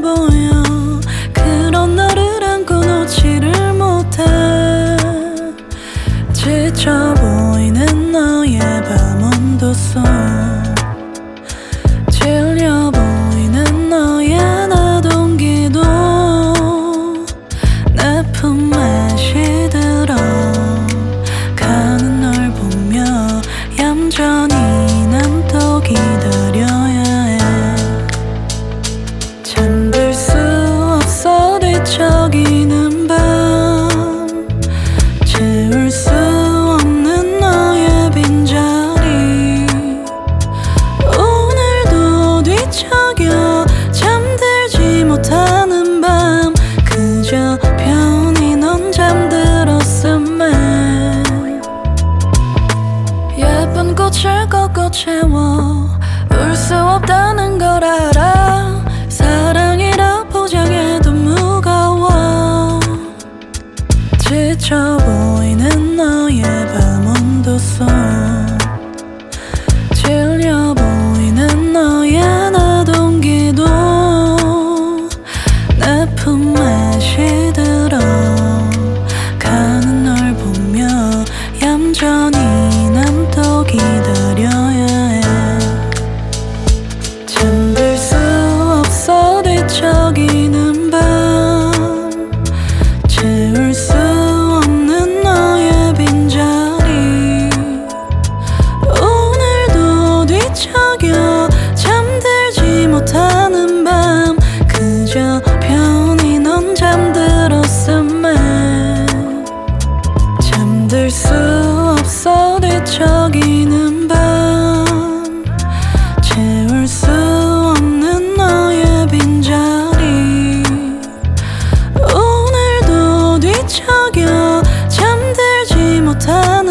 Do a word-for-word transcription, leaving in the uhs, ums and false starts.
보여. 그런 너를 안고 놓지를 못해. 지쳐 보이는 너의 밤온도 속, 질려 보이는 너의 나동기도 내 품에 시들어 가는 널 보며 얌전히 난 또 기다려야 해. 잠들 수 없어 뒤척이는 밤, 채울 수 없는 너의 빈자리. 오늘도 뒤척여 잠들지 못하는 밤, 그저 편히 넌 잠들었음에. 예쁜 꽃을 꺾어 채워 울 수 없다는 걸 알아. 사랑이라 포장해도 무거워. 지쳐 보이는 너의 밤온도 속, 질려 보이는 너의 나동기도 내 품에 시들어 가는 널 보며 얌전히 난 또 기다려야 해. 잠들 수 없어 뒤척이는 밤, 채울 수 없는 너의 빈자리. 오늘도 뒤척여 잠들지 못하는 밤, 그저 편히 넌 잠들었음에. 잠들 수 없어 뒤척이는 밤, 채울 수 없는 너의 빈자리. 오늘도 뒤척여 잠들지 못한